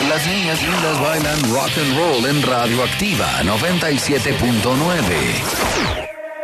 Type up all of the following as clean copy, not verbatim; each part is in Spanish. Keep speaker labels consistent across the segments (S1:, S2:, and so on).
S1: Las niñas lindas bailan rock and roll en Radioactiva 97.9.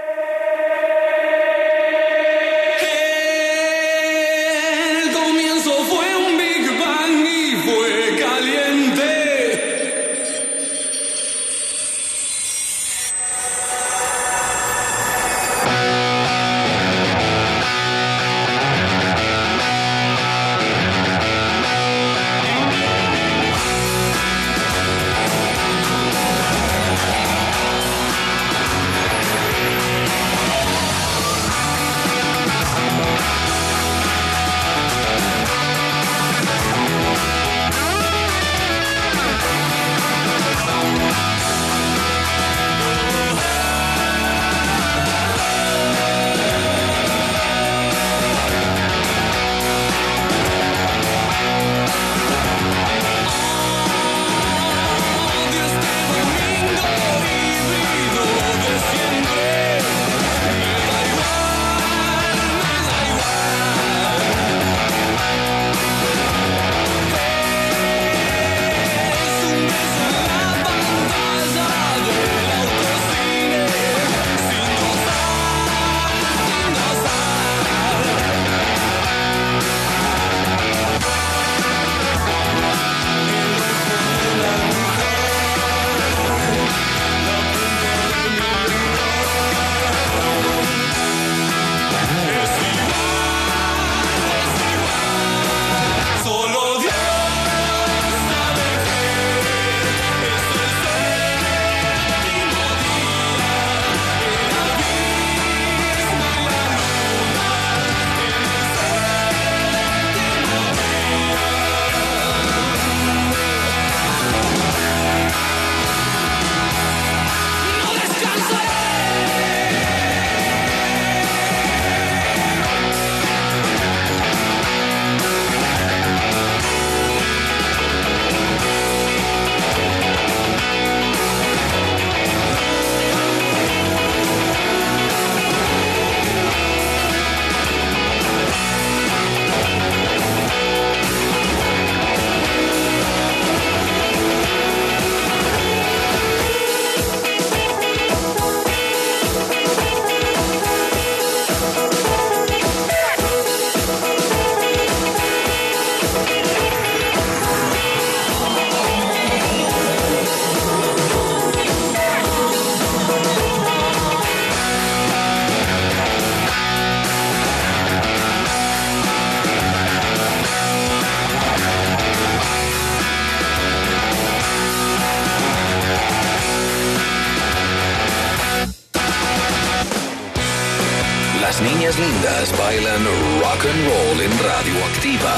S1: Las niñas lindas bailan rock and roll en Radioactiva.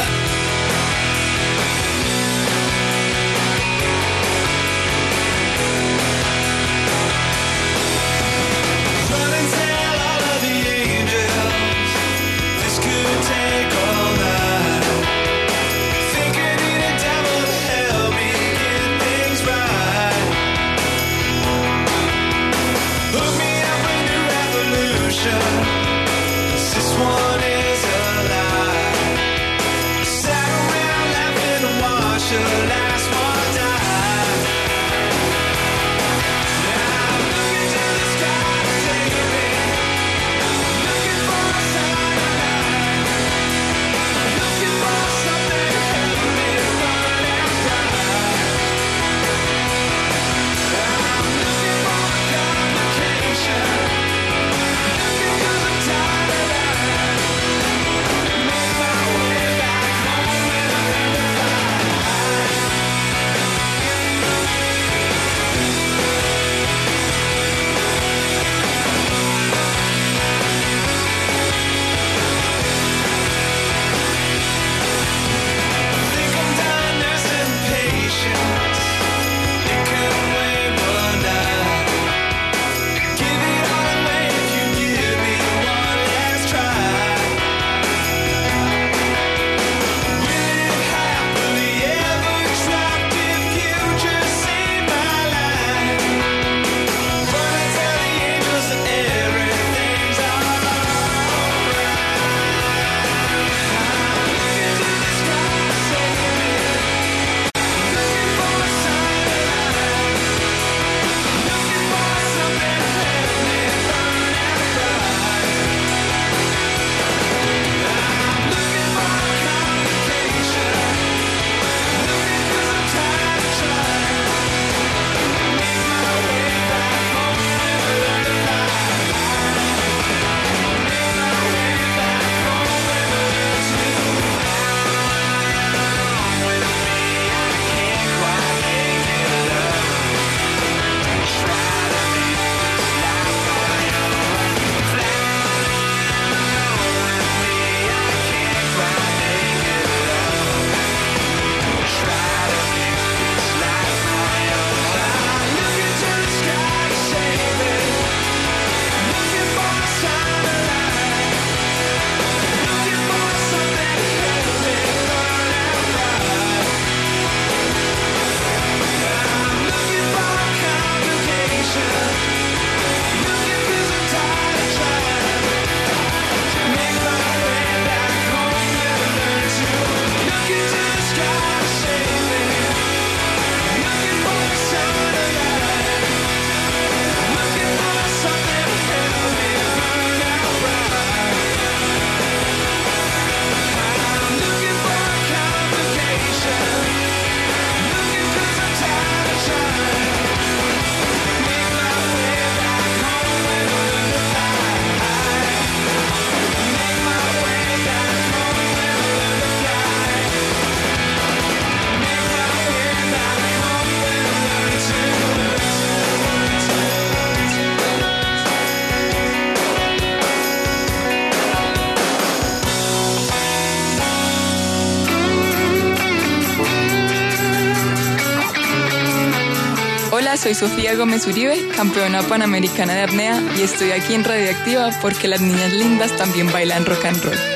S2: This one is alive. Sat around laughing and watch the last one die. Now I'm looking to the sky to take a hit. Looking for a sign of life. Looking for something to help me run and cry. I'm looking for a complication. Looking 'cause I'm tired of that. Make my way back home and I never find.
S3: Hola, soy Sofía Gómez Uribe, campeona panamericana de apnea, y estoy aquí en Radioactiva porque las niñas lindas también bailan rock and roll.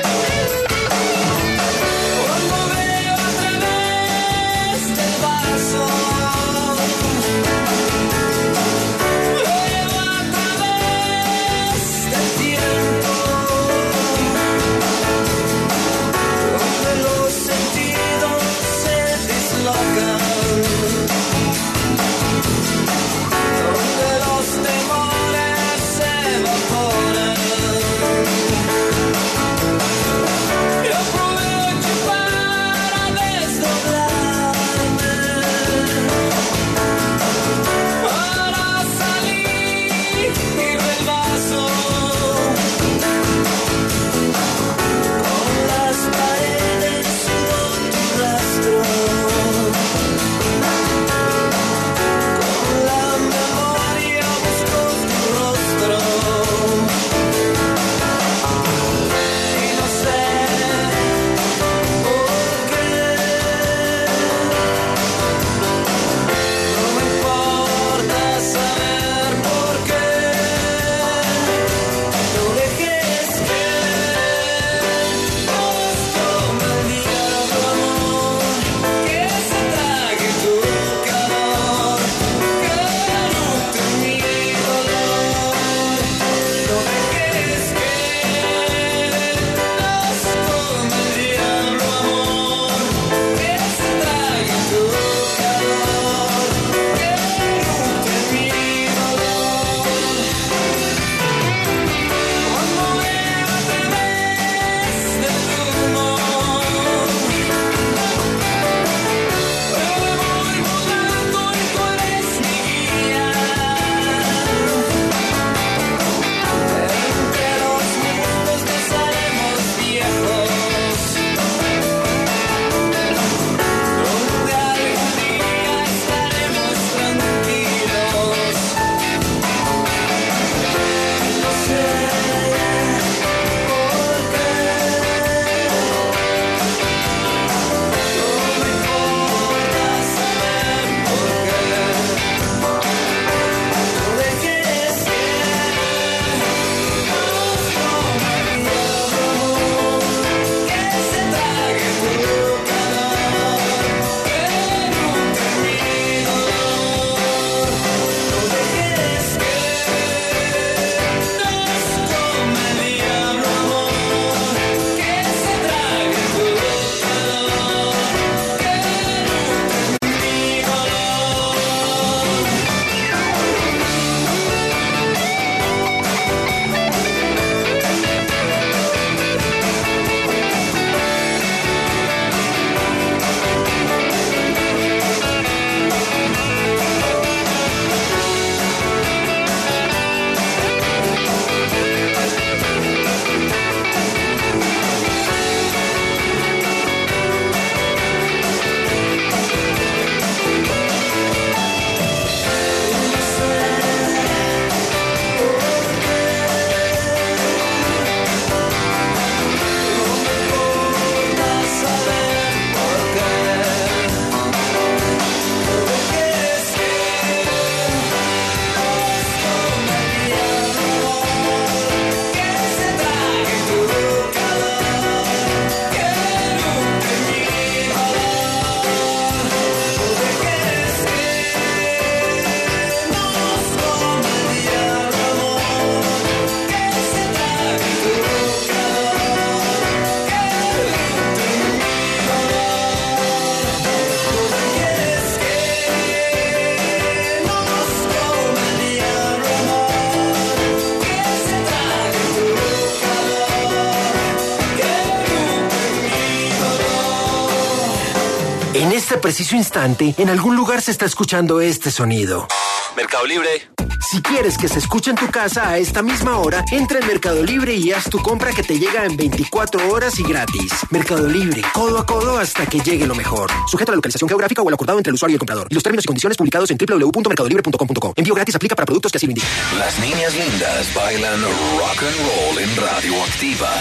S4: En este preciso instante, en algún lugar se está escuchando este sonido.
S1: Mercado Libre.
S4: Si quieres que se escuche en tu casa a esta misma hora, entra en Mercado Libre y haz tu compra que te llega en 24 horas y gratis. Mercado Libre, codo a codo hasta que llegue lo mejor. Sujeto a la localización geográfica o al acordado entre el usuario y el comprador. Y los términos y condiciones publicados en www.mercadolibre.com.co. Envío gratis aplica para productos que así lo indiquen.
S1: Las niñas lindas bailan rock and roll en Radioactiva.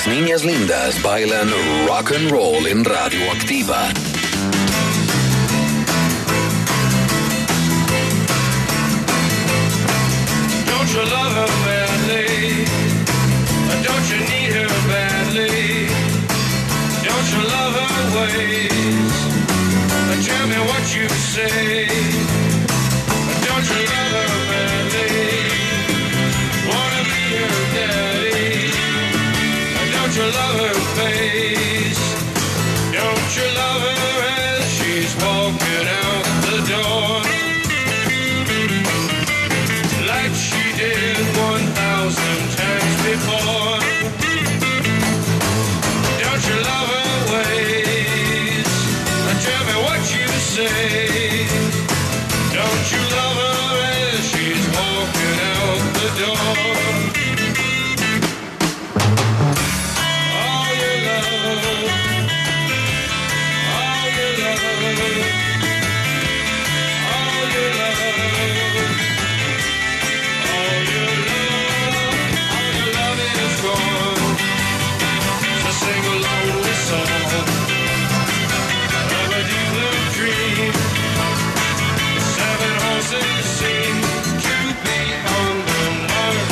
S1: Las niñas lindas bailan rock and roll en Radioactiva.
S2: Don't you love her badly? Don't you need her badly? Don't you love her ways? Tell me what you say. Don't you love her badly? Wanna be her daddy? Don't you love her face? Don't you love her as she's walking out the door? Like she did 1,000 times before. Don't you love her ways? Tell me what you say. Don't you love her as she's walking out the door? All your love, all your love, all your love, all your love, all your love is gone. So sing a lonely song of a deep blue dream. 7 horses seem to be on the mark.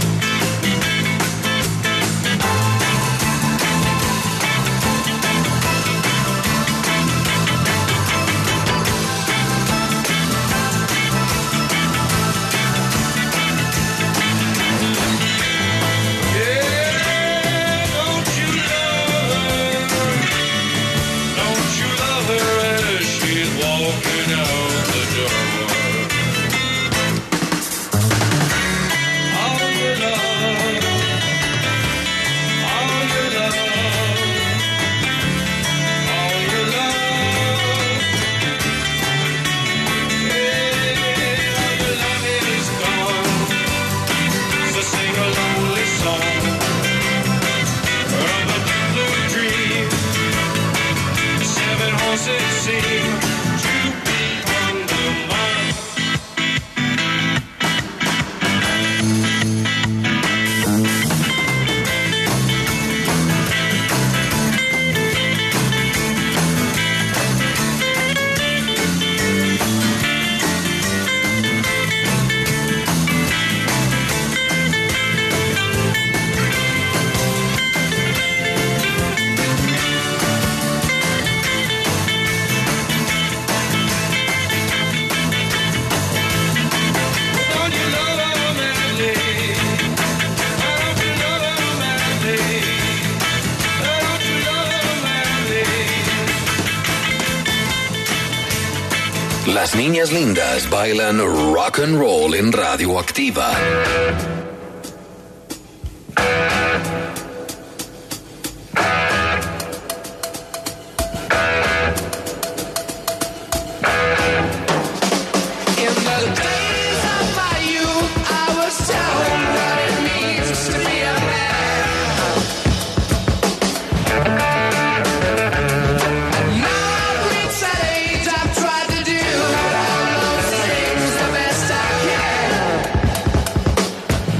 S2: Yeah, don't you love her? Don't you love her as she's walking out the door? All your love, all your love, all your love. Yeah, all your love is gone. So sing a lonely song of a deep blue dream. 7 horses seem to be on the mark. Don't you love her madly? Don't you love her madly? Don't you love her madly?
S1: Las niñas lindas bailan rock and roll en Radioactiva.
S2: In the days of my youth, I was told what it means to be a man. Now I've reached that age, I've tried to do all those things the best I can.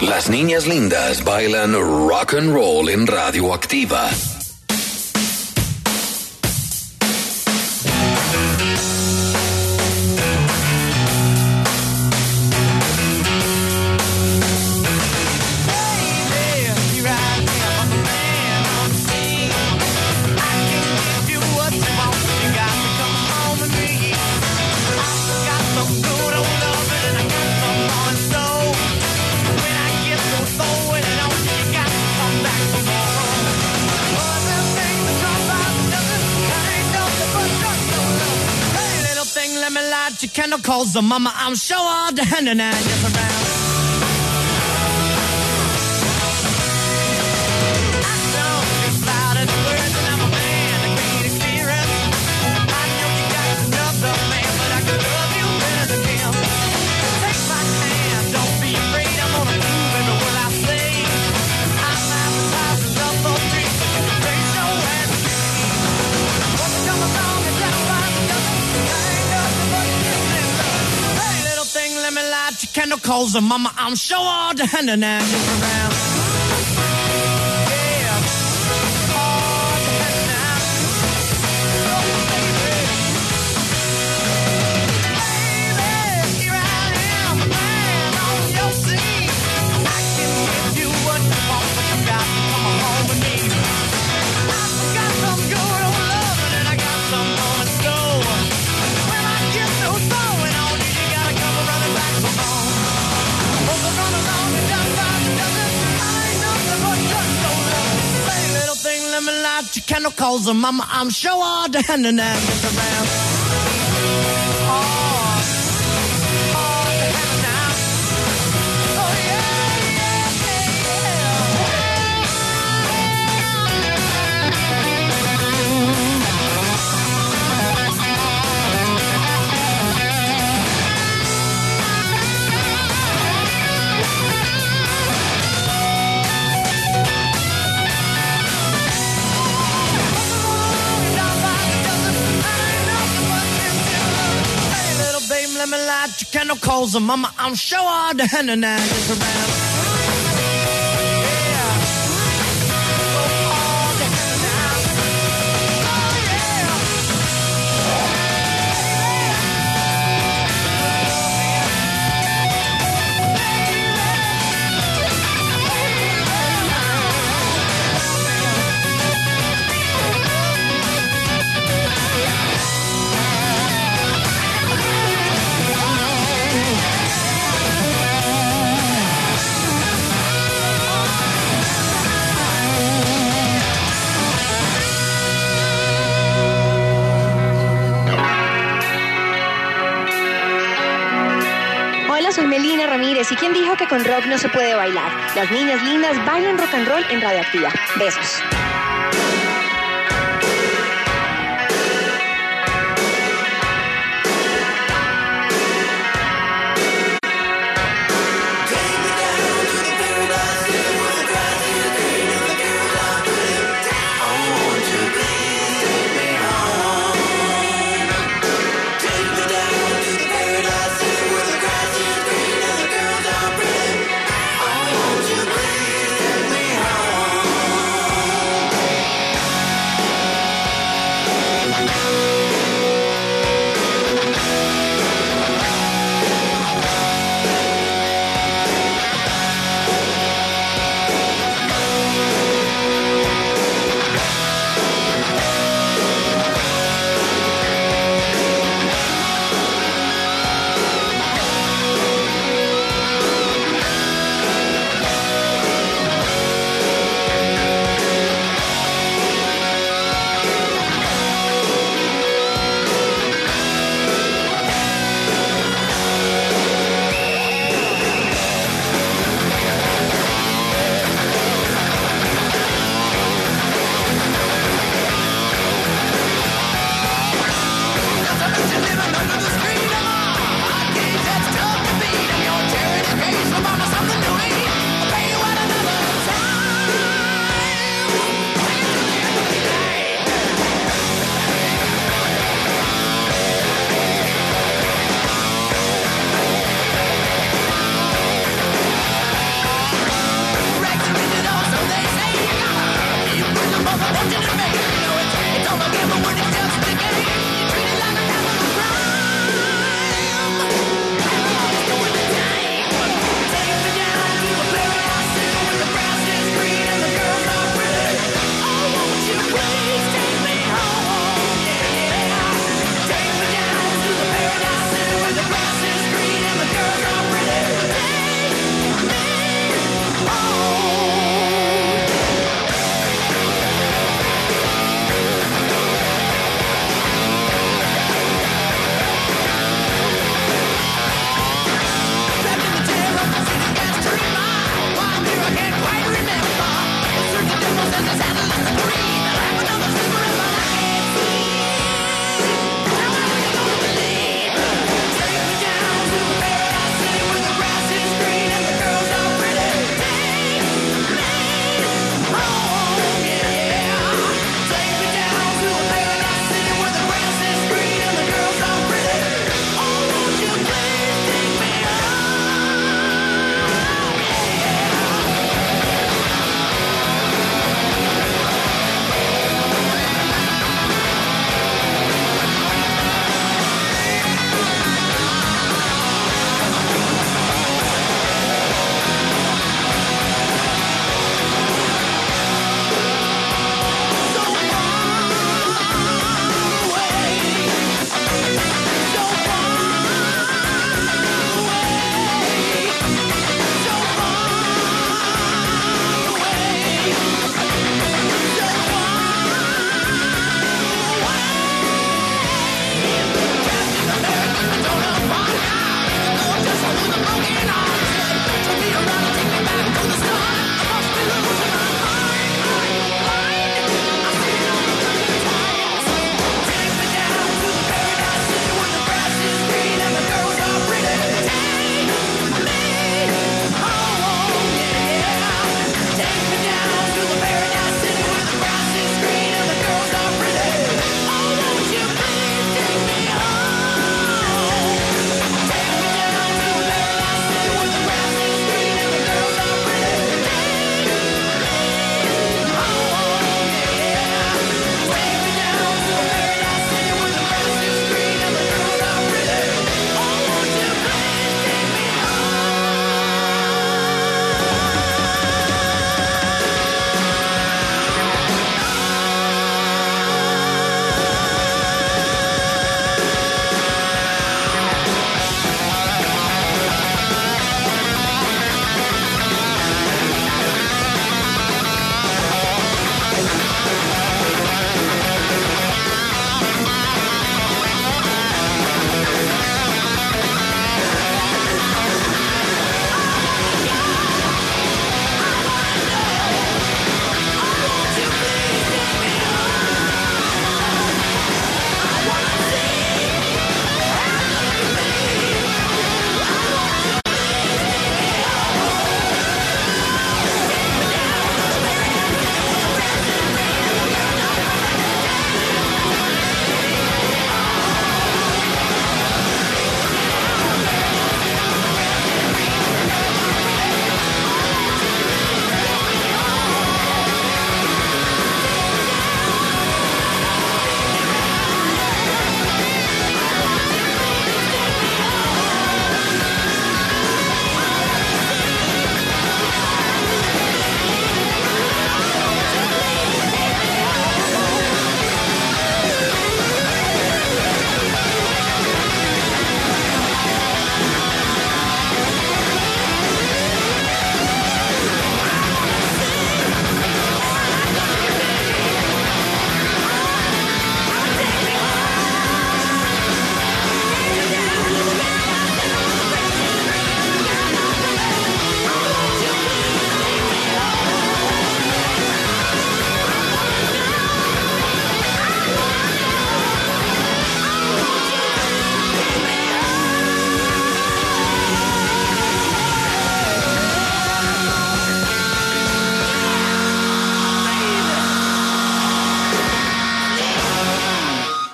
S1: Las niñas lindas bailan rock and roll en Radioactiva.
S2: Chemicals, so mama, I'm sure all the hand and just around. I don't speak loud as words, and I'm a man that can't experience. I know you got another man, but I could love you better than him. Take my hand, don't be afraid, I'm gonna prove every word I say. I'm advertising love for free, so you can take your hand to me. Won't you come along and down by the dozen? I ain't nothing but let me light your candle coals, and mama, I'm sure all the hand and hand is around. Yeah, all the hand and hand. Oh, baby. Baby, here I am, a man on your scene. I can give you what you want, but you got to come home with me. I got some good old loving, and I got some more in store. When I get through throwing on you, you gotta come running back for home. Run along and down by the dozen. I ain't nothing but just no love. Hey, little thing, let me light your candle coals, and mama, I'm sure all the hand and hand is around. All the hand and hand. Oh yeah, yeah, let me light your candle coals, and mama, I'm sure all the hand and hand is around. Yeah. Oh, all the hand and hand. Oh, yeah.
S5: Soy Melina Ramírez, y ¿quién dijo que con rock no se puede bailar? Las niñas lindas bailan rock and roll en Radioactiva. Besos.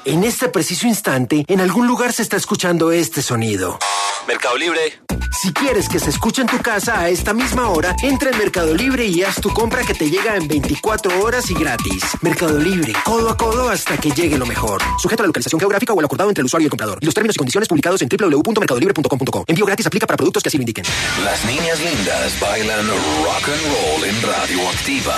S4: En este preciso instante, en algún lugar se está escuchando este sonido.
S1: Mercado Libre.
S4: Si quieres que se escuche en tu casa a esta misma hora, entra en Mercado Libre y haz tu compra que te llega en 24 horas y gratis. Mercado Libre, codo a codo hasta que llegue lo mejor. Sujeto a la localización geográfica o al acordado entre el usuario y el comprador. Y los términos y condiciones publicados en www.mercadolibre.com.co. Envío gratis aplica para productos que así lo indiquen.
S1: Las niñas lindas bailan rock and roll en Radioactiva.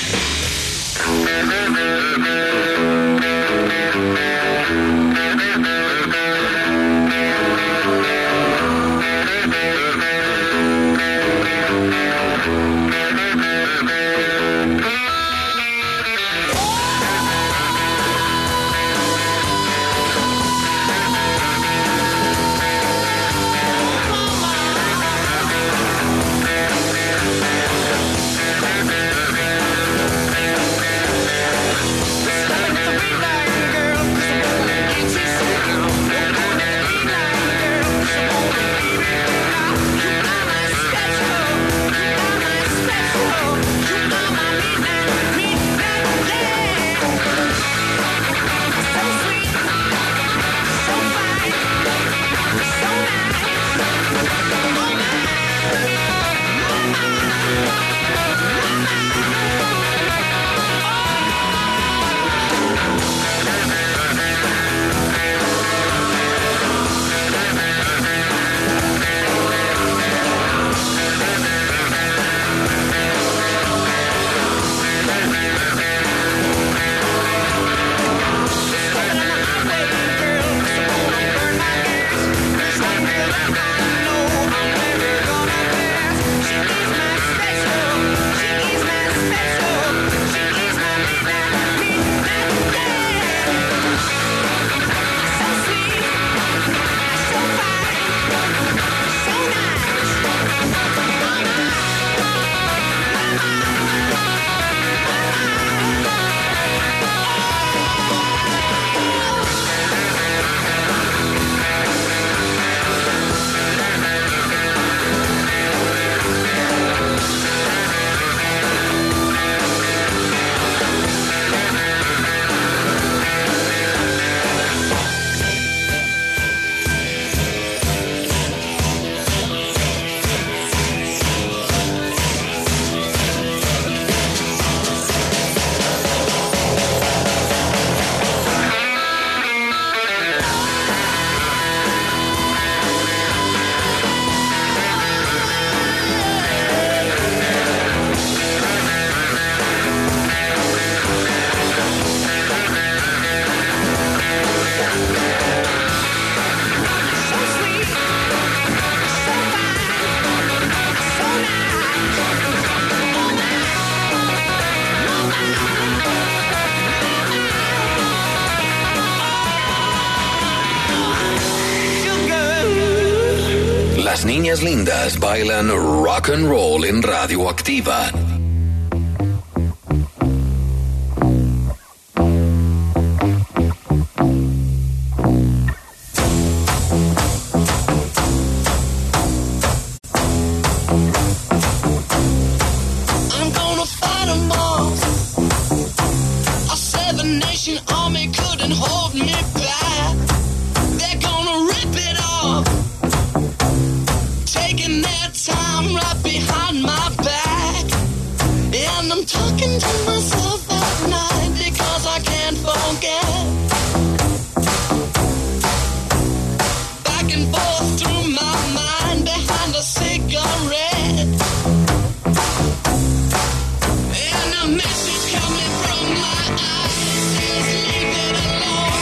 S1: Las niñas lindas bailan rock and roll en Radioactiva.
S2: I'm gonna fight 'em all. A seven-nation army couldn't hold me back. They're gonna rip it off, taking their time right behind my back. And I'm talking to myself at night because I can't forget. Back and forth through my mind behind a cigarette. And a message coming from my eyes says leave it alone.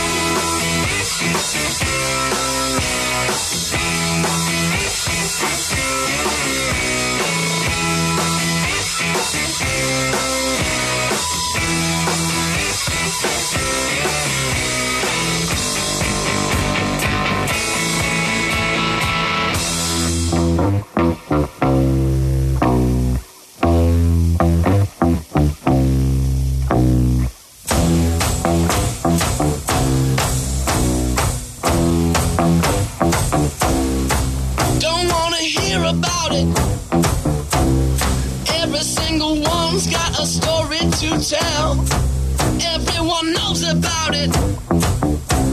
S2: Don't wanna hear about it. Every single one's got a story to tell. Everyone knows about it.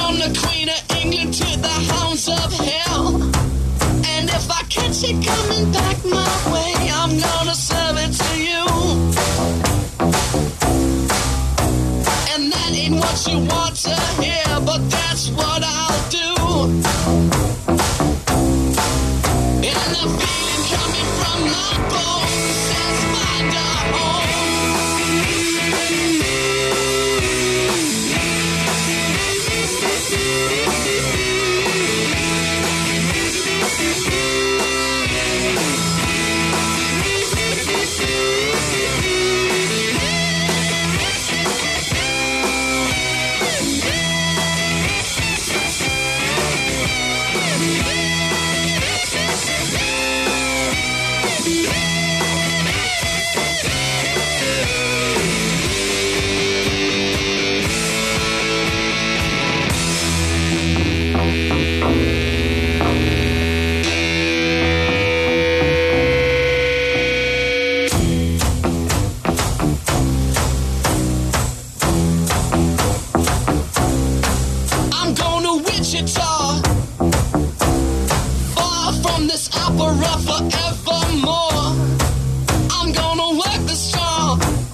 S2: From the Queen of England to the hounds of hell. And if I catch it coming back my way, I'm gonna serve it to you. And that ain't what you want to hear, but that's what I'll do. And the feeling coming from my bones says find a home. Forevermore, I'm gonna work the straw,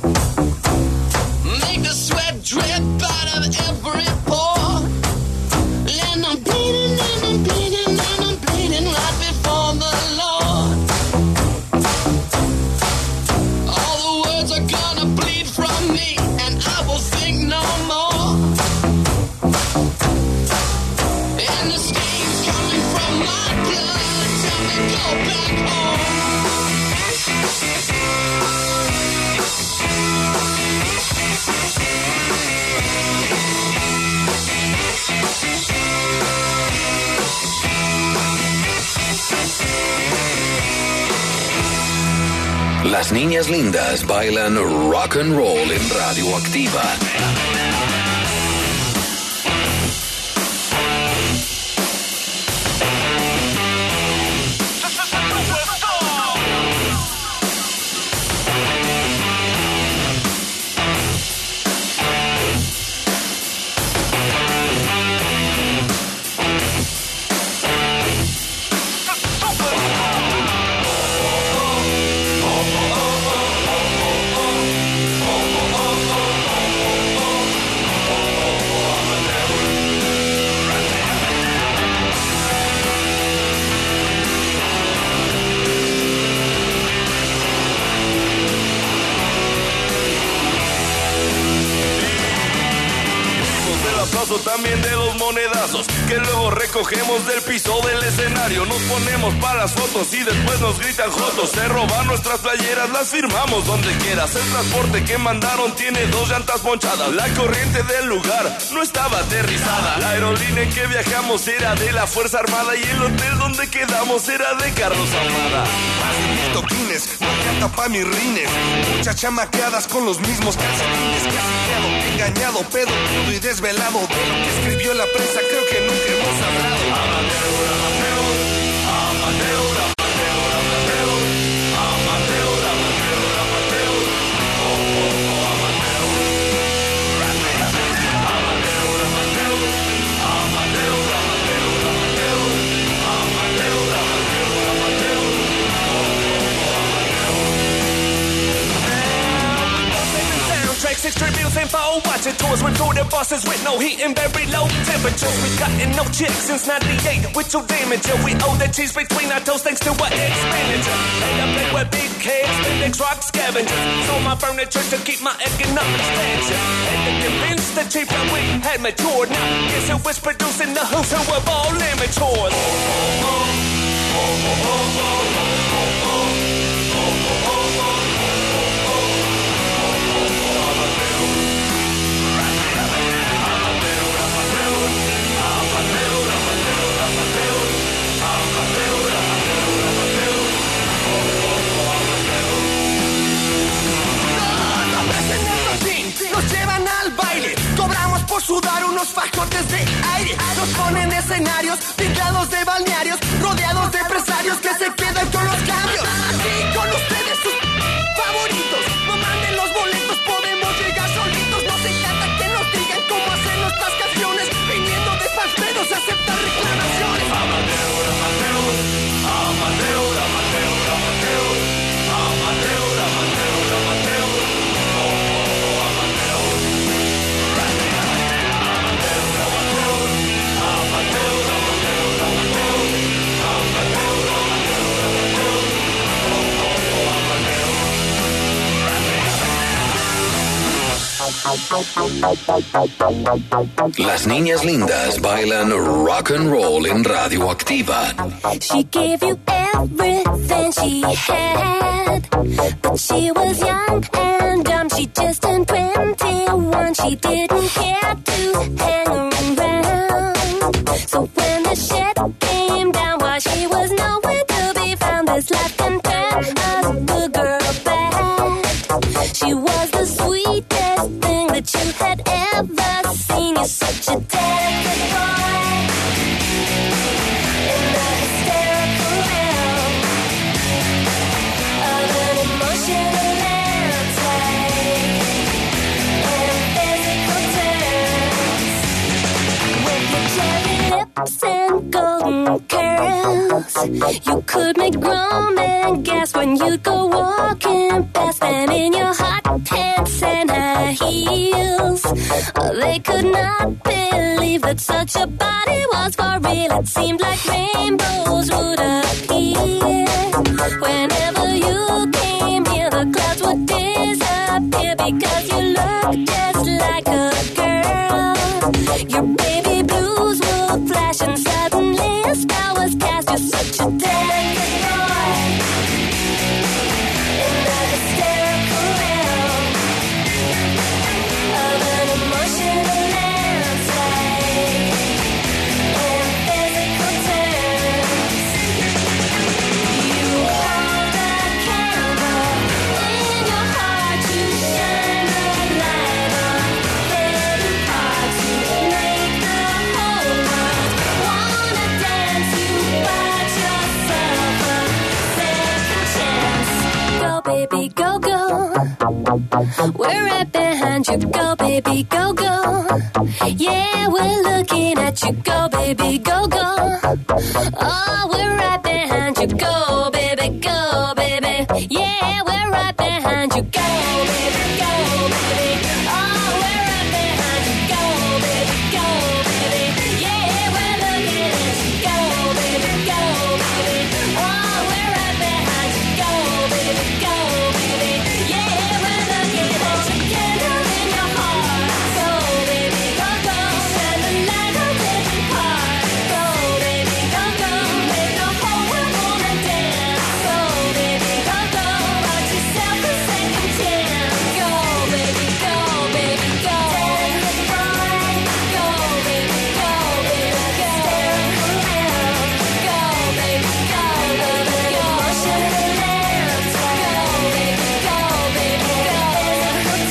S2: make the sweat drip out of every pore. And I'm bleeding, and I'm bleeding, and I'm bleeding right before the Lord. All the words are gonna bleed from me, and I will think no more. And the stains coming from my blood tell me go back home.
S1: Las niñas lindas bailan rock and roll en Radioactiva.
S6: También de los monedazos que luego recogemos del piso del escenario. Nos ponemos para las fotos y después nos gritan jotos. Se roban nuestras playeras, las firmamos donde quieras. El transporte que mandaron tiene 2 llantas ponchadas. La corriente del lugar no estaba aterrizada. La aerolínea en que viajamos era de la Fuerza Armada y el hotel donde quedamos era de Carlos Ahumada.
S7: Más de 1000 toquines, no canta pa' mis rines. Muchas chamaqueadas con los mismos calcetines. Castiqueado, engañado, pedo, crudo y desvelado. De lo que escribió la prensa creo que nunca hemos hablado. Amateur, amateur, amateur, amateur, amateur, amateur, amateur, amateur, oh, oh, oh, amateur. Amateur, amateur, amateur, amateur, amateur, amateur, amateur, amateur, oh, oh, amateur.
S8: Soundtracks, extreme meals, info, watching tours with through the buses with no heat and very low temperatures. We gotten no chicks since 98 with your damage. Yeah, we owe the cheese between our toes thanks to our expenditure. And I play with big kids, Phoenix rock scavengers. Sold my furniture to keep my economic expansion. And to convince the chief that we had matured. Now, guess who was producing the who's who of all amateurs?
S2: Nos llevan al baile, cobramos por sudar unos fajotes de aire. Nos ponen escenarios, pintados de balnearios, rodeados de empresarios que se quedan con los cambios. Aquí con ustedes sus favoritos, no manden los boletos, podemos llegar solitos. Nos encanta que nos digan cómo hacer nuestras canciones, viniendo de
S1: Las niñas lindas bailan rock and roll en Radio Activa.
S9: She gave you everything she had, but she was young and dumb. She just turned 21. She didn't care to hang around. So when the shit came down while she was nowhere to be found, this life can turn a good girl bad. She was the sweetest thing that you had ever seen. You're such a delicate boy in the hysterical realm of an emotional landscape in physical terms. With your cherry lips and golden curls, you could make grown men gasp when you'd go walking past them in your hot pants and high heels. They could not believe that such a body was for real. It seemed like rainbows would appear whenever you came near. The clouds would disappear because you looked just like a girl. Your baby blues would flash and suddenly a spell was cast. You're such a delicate boy in the hysterical realm of an emotional landscape in physical terms. You hold a candle in your heart to shine the light on hidden parts. You make the whole world wanna dance. You bought yourself a second chance. Go, baby, go, go. We're right behind you. Go, baby, go, go. Yeah, we're looking at you. Go, baby, go, go. Oh, we're right behind you. Go, baby, go, baby. Yeah, we're right behind you. Go, baby, go, baby. Oh, we're right behind you. Go, baby, go, baby. Yeah, we're looking at you. Go, baby, go, baby. Oh, we're right behind you. Go, baby, go, baby. Yeah, we're looking at you. Candle in your heart. Go, baby, go, go. Shine the light on every part. Go, baby, go, go. Make the whole world wanna dance. Go, baby, go, go. Watch yourself a second chance. Go, baby, go, baby, go. Delicate boy. Go, baby, go, baby, go. Hysterical realm. Go, baby, go, baby, go. Emotional landscape. Go, baby, go, baby, go. Physical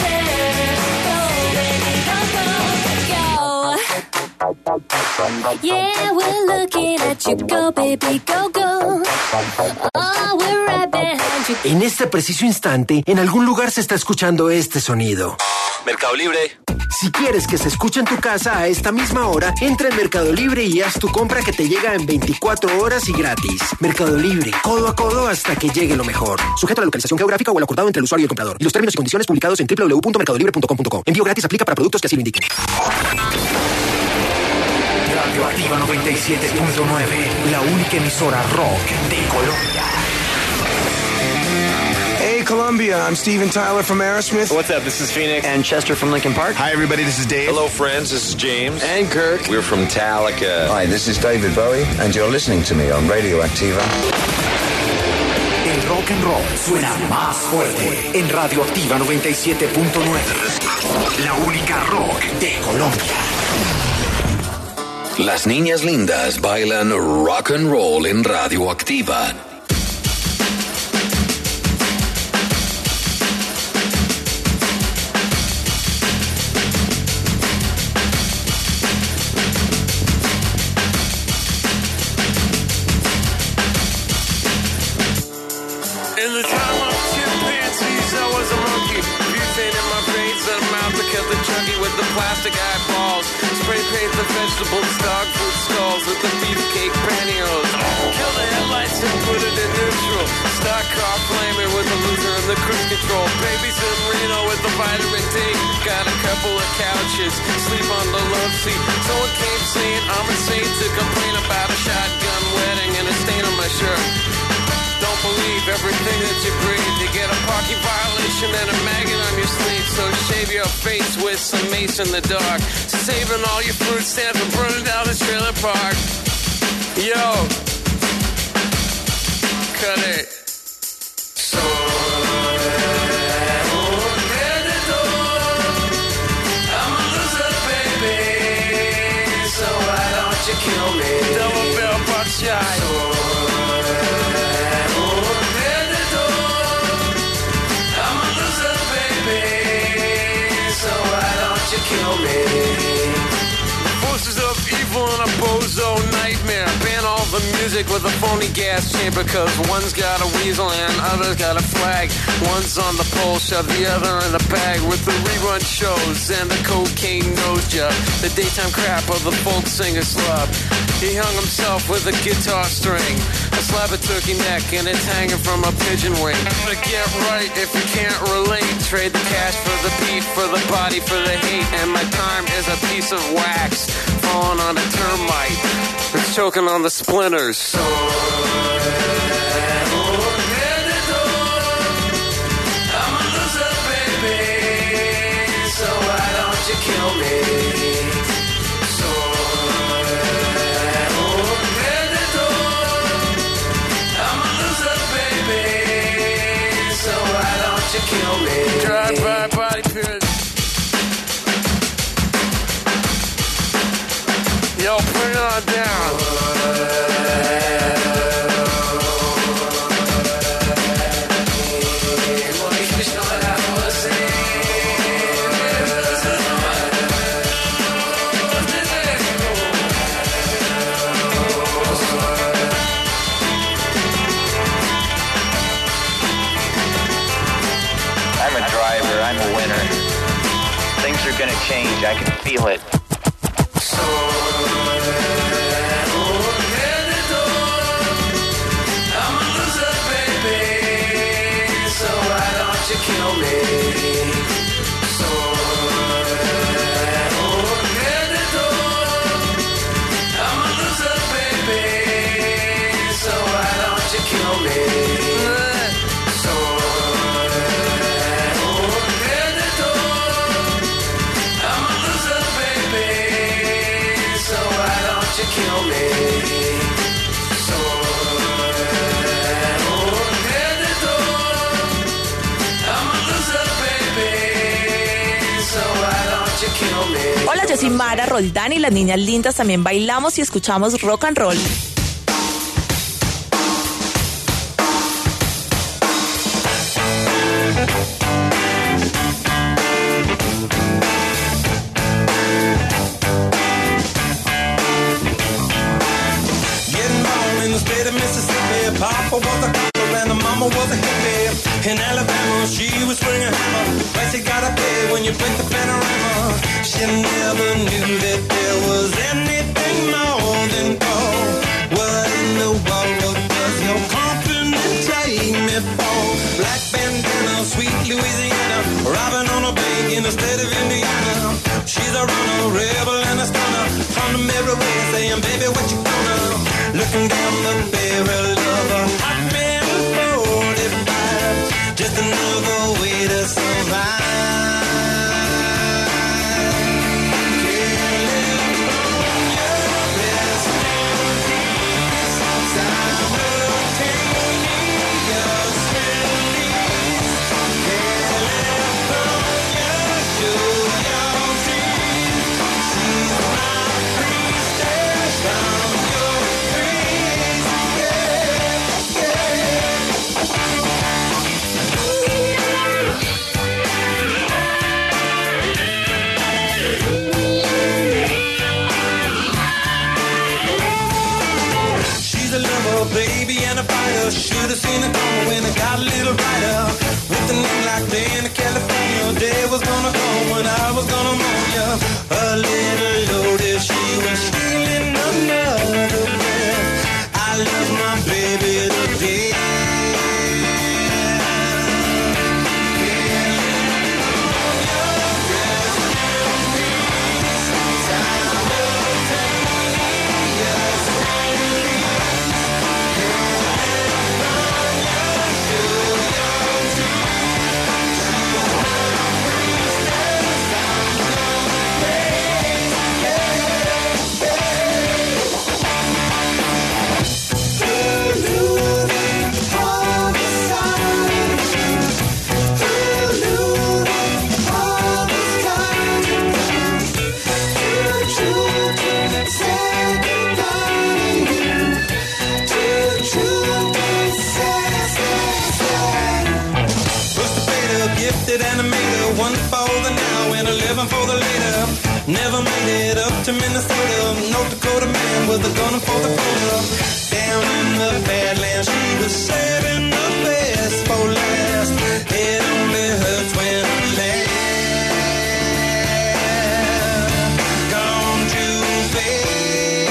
S9: terms. Go, baby, go, go, go. Yeah, we're looking at you. Go, baby, go, go. Oh, we're right behind you.
S4: En este preciso instante, en algún lugar se está escuchando este sonido.
S6: Mercado Libre.
S4: Si quieres que se escuche en tu casa a esta misma hora, entra en Mercado Libre y haz tu compra que te llega en 24 horas y gratis. Mercado Libre, codo a codo hasta que llegue lo mejor. Sujeto a la localización geográfica o al acordado entre el usuario y el comprador. Y los términos y condiciones publicados en www.mercadolibre.com.co. Envío gratis aplica para productos que así lo indiquen.
S10: Radioactiva 97.9, la única emisora rock de Colombia.
S7: Hey, Columbia, I'm Steven Tyler from Aerosmith.
S11: What's up? This is Phoenix.
S12: And Chester from Linkin Park.
S11: Hi, everybody. This is Dave.
S13: Hello, friends. This is James.
S11: And Kirk.
S13: We're from Metallica.
S14: Hi, this is David Bowie, and you're listening to me on Radioactiva.
S10: El rock and roll suena más fuerte en Radioactiva 97.9, la única rock de Colombia.
S1: Las niñas lindas bailan rock and roll en Radio Activa.
S8: In the time of chimpanzees, I was a monkey. Butane in my veins, and a mouth to kill the chunky with the plastic eyeballs. Spray paint the vegetables, dog food stalls with the beefcake pantyhose. Kill the headlights and put it in neutral. Stock car flaming with the loser and the cruise control. Babies in Reno with the vitamin D. Got a couple of couches, sleep on the love seat. Someone came saying I'm insane to complain about a shotgun wedding and a stain on my shirt. Don't believe everything that you breathe. You get a parking violation and a maggot on your sleeve. So shave
S11: save your face with some mace in the dark. Saving all your fruit stands from burning down the trailer park. Yo, cut it. You kill me. Double barrel buckshot. I'm a loser, baby. So why don't you kill me? Forces of evil in a bozo nightmare. Ban all the music with a phony gas chamber, cause one's got a weasel and other's got a flag. One's on the pole, shove the other in the bag with the rerun shows and the cocaine nose job. The daytime crap of the folk singer's slub. He hung himself with a guitar string, a slab of turkey neck, and it's hanging from a pigeon wing. But get right if you can't relate. Trade the cash for the beat, for the body, for the hate. And my time is a piece of wax falling on a termite that's choking on the splinters. So I'm a loser, baby. So why don't you kill me? So I'm a loser, baby. So why don't you kill me? Drive-by body period. Yo, bring it on down.
S12: I'm a driver, I'm a winner. Things are gonna change, I can feel it.
S11: You kill me. So I'm a loser, baby. So why don't you kill me? So I'm a loser, baby. So why don't you kill me? So
S15: Hola, yo soy Mara Roldán y las niñas lindas también bailamos y escuchamos rock and roll.
S2: Getting born in the state of Mississippi. Papa was a copper and the mama was a hippie. In Alabama, she was swinging a hammer. Price you gotta pay when you break the panorama. She never knew that there was anything more than gold. What in the world does your company take me for? Black bandana, sweet Louisiana, robbing on a bank in the state of Indiana. She's a runner, rebel and a stunner. From the mirror way saying, baby, what you gonna? Looking down the barrel of a hot man 45. Just another way to survive. Baby and a fighter, should have seen it coming when it got a little brighter. With a name like Dana California, day was gonna come when I was gonna mourn ya. A little loaded, she was stealing another breath. I love my baby today. one for the now and 11 for the later. Never made it up to Minnesota. North Dakota man with a gun for the quota. Down in the Badlands, she was saving the best for last. It only hurts when I laugh. Gone too fast.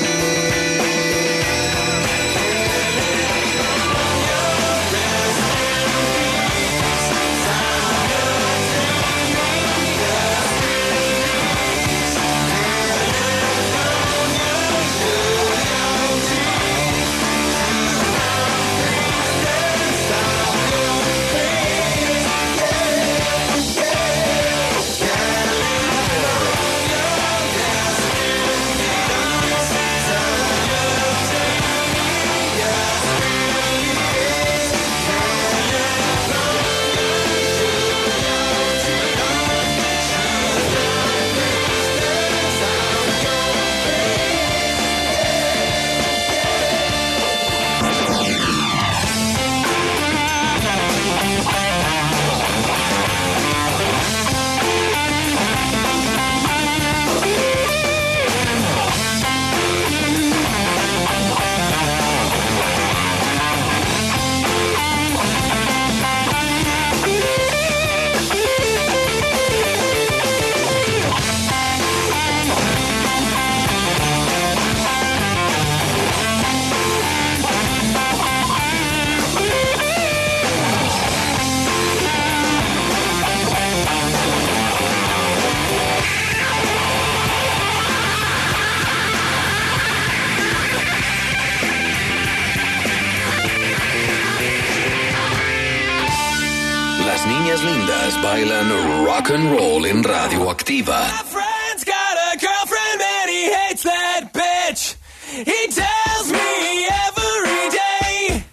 S1: Las niñas lindas bailan rock and roll en Radioactiva.
S2: My friend's got a girlfriend and he hates that bitch. He tells me every day.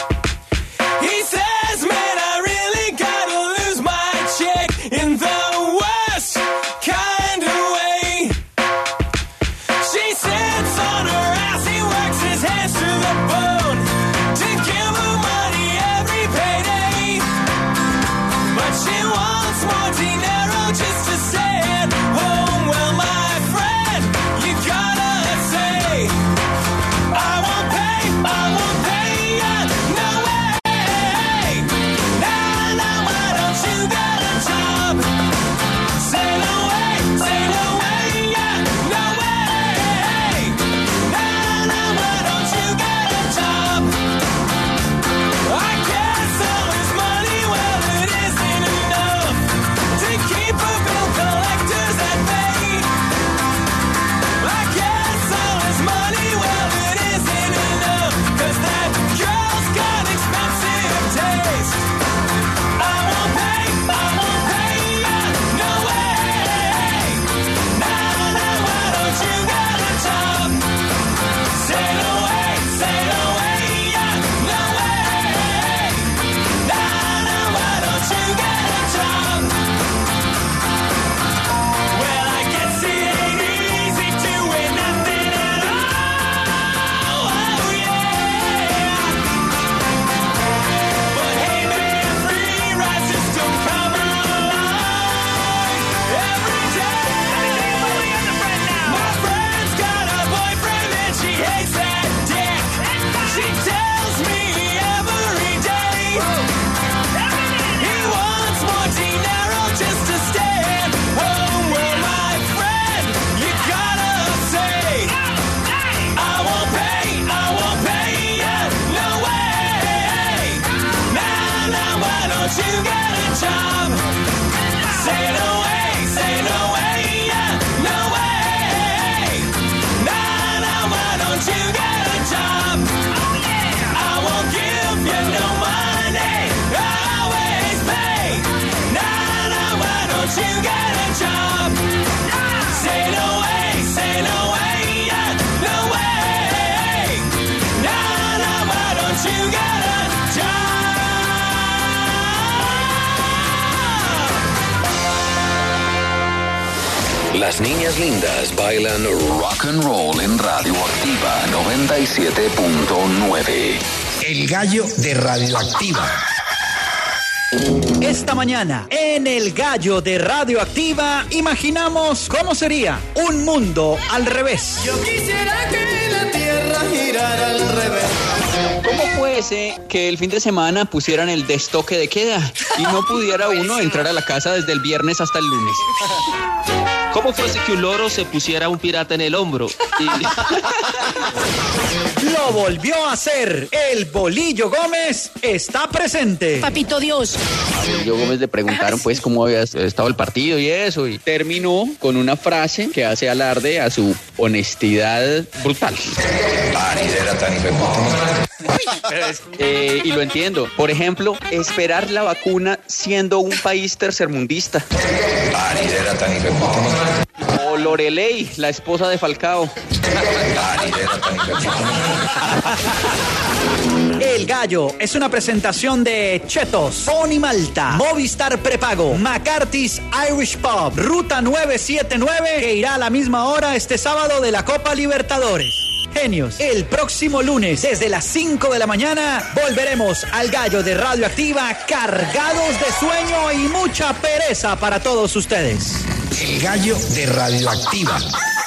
S2: He says, man, I really gotta lose my chick in the worst kind of way. She sits on her ass, he works his hands to the bone to give her money every payday. But she wants more dinero just to stay at home. Well, my friend, you gotta say, I won't pay ya, no way. Nah, nah, why don't you get a job? Say no way, yeah, no way. Nah, nah, why don't you get a job? I guess all his money, well, it isn't enough to keep her bill collectors at bay. I guess all his money, well, it isn't enough, 'cause that girl's got expensive taste. I won't pay ya, no way. Nah, nah, why don't you get a job? Say no way, yeah, no way. Nah, nah, why don't you get a job? Well, I guess it ain't easy doing nothing at all. Oh, yeah. But hey, man, free rides just don't come along every day. My friend's got a boyfriend and she hates that dick. She tells me every day. He wants more dinero just to stay at home. Well, my friend, you gotta say, I won't pay ya, no way. Nah, nah, why don't you get a job? Say no way, yeah, no way. Nah, nah, why don't you get a job? I won't give you no money, I always pay. Nah, nah, why don't you get a job? Say no way, yeah, no way. Nah, nah, why don't you get a job?
S1: Las niñas lindas bailan rock and roll en Radioactiva 97.9.
S10: El gallo de Radioactiva.
S16: Esta mañana, en El Gallo de Radioactiva, imaginamos cómo sería un mundo al revés.
S2: Yo quisiera que la tierra girara al revés.
S17: ¿Cómo fuese que el fin de semana pusieran el destoque de queda y no pudiera uno entrar a la casa desde el viernes hasta el lunes?
S18: ¿Cómo fuese que un loro se pusiera un pirata en el hombro?
S16: Lo volvió a hacer. El Bolillo Gómez está presente.
S19: Papito Dios.
S17: A Bolillo Gómez le preguntaron pues cómo había estado el partido y eso, y terminó con una frase que hace alarde a su honestidad brutal. Y lo entiendo. Por ejemplo, esperar la vacuna siendo un país tercermundista. O Loreley, la esposa de Falcao.
S16: El Gallo es una presentación de Chetos, Pony Malta, Movistar Prepago, McCarthy's Irish Pub, Ruta 979, que irá a la misma hora este sábado de la Copa Libertadores. Genios, el próximo lunes desde las 5 de la mañana volveremos al Gallo de Radioactiva cargados de sueño y mucha pereza para todos ustedes.
S10: El Gallo de Radioactiva.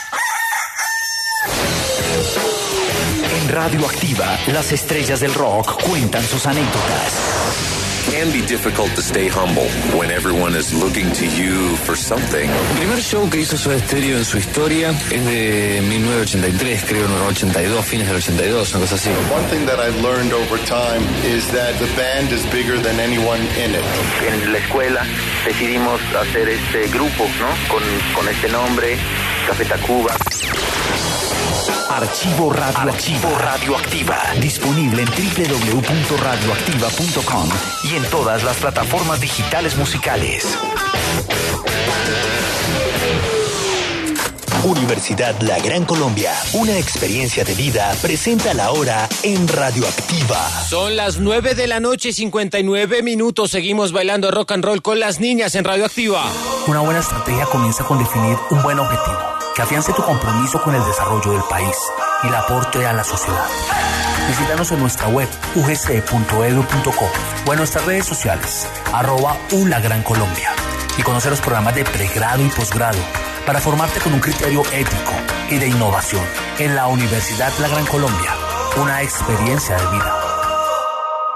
S10: En Radioactiva, las estrellas del rock cuentan sus anécdotas.
S1: It can be difficult to stay humble when everyone is looking to you for something.
S20: El primer show que hizo Soda Stereo en su historia es de 1983, creo, en 82, fines del 82, una cosa así.
S21: One thing that I've learned over time is that the band is bigger than anyone in it.
S12: En la escuela decidimos hacer este grupo, ¿no? Con este nombre, Café Tacuba.
S10: Archivo Radioactiva. Disponible en www.radioactiva.com y en todas las plataformas digitales musicales. Universidad La Gran Colombia, una experiencia de vida, presenta la hora en Radioactiva.
S22: Son las 9 de la noche, 59 minutos. Seguimos bailando rock and roll con las niñas en Radioactiva.
S10: Una buena estrategia comienza con definir un buen objetivo, que afiance tu compromiso con el desarrollo del país y el aporte a la sociedad. Visítanos en nuestra web ugc.edu.co o en nuestras redes sociales @ulagrancolombia y conocer los programas de pregrado y posgrado para formarte con un criterio ético y de innovación en la Universidad La Gran Colombia, una experiencia de vida.